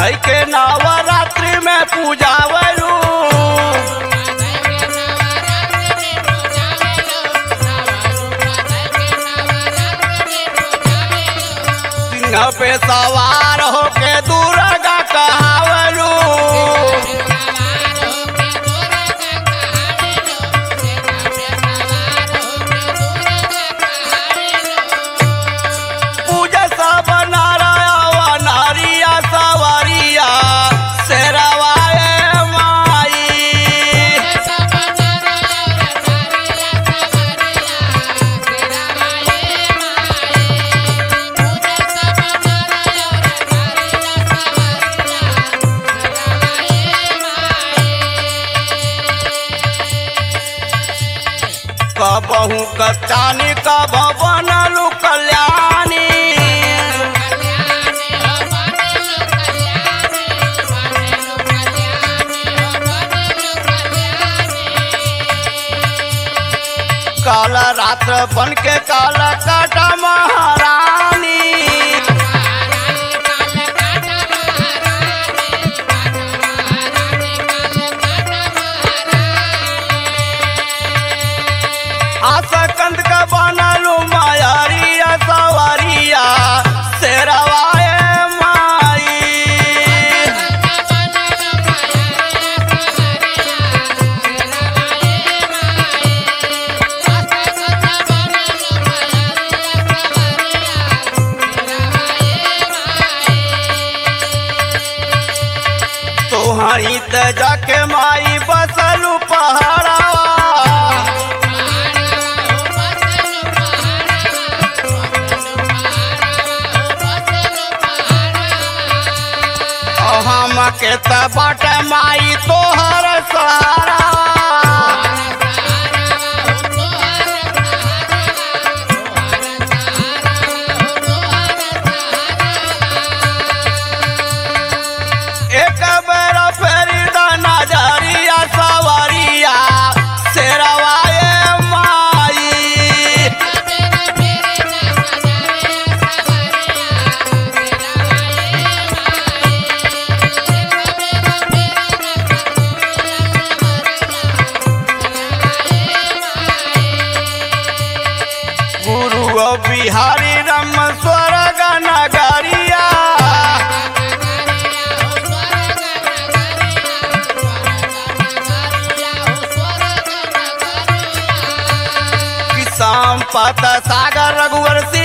धई के नवरात्रि में पूजावलू सिंह पे सवार होके दुर्गा कहावलू पूजा सब नारायण नारिया सवारिया शेरवाए माई कबहू कचानी कब बनलू कल्याणी काल रात्र बन के काल काटा महारानी आशा कंद का बनलू मायारिया सवारिया शेरवाए माई तोहरी त जाके माई बसलू पहाड़ा हम के त बाट माई तोहर सहारा एक बेर फेरी द नजरिया सवारिया शेरवाए माई गुरु बिहारी रम स्वर्ग नगरिया संपत सागर रघुवर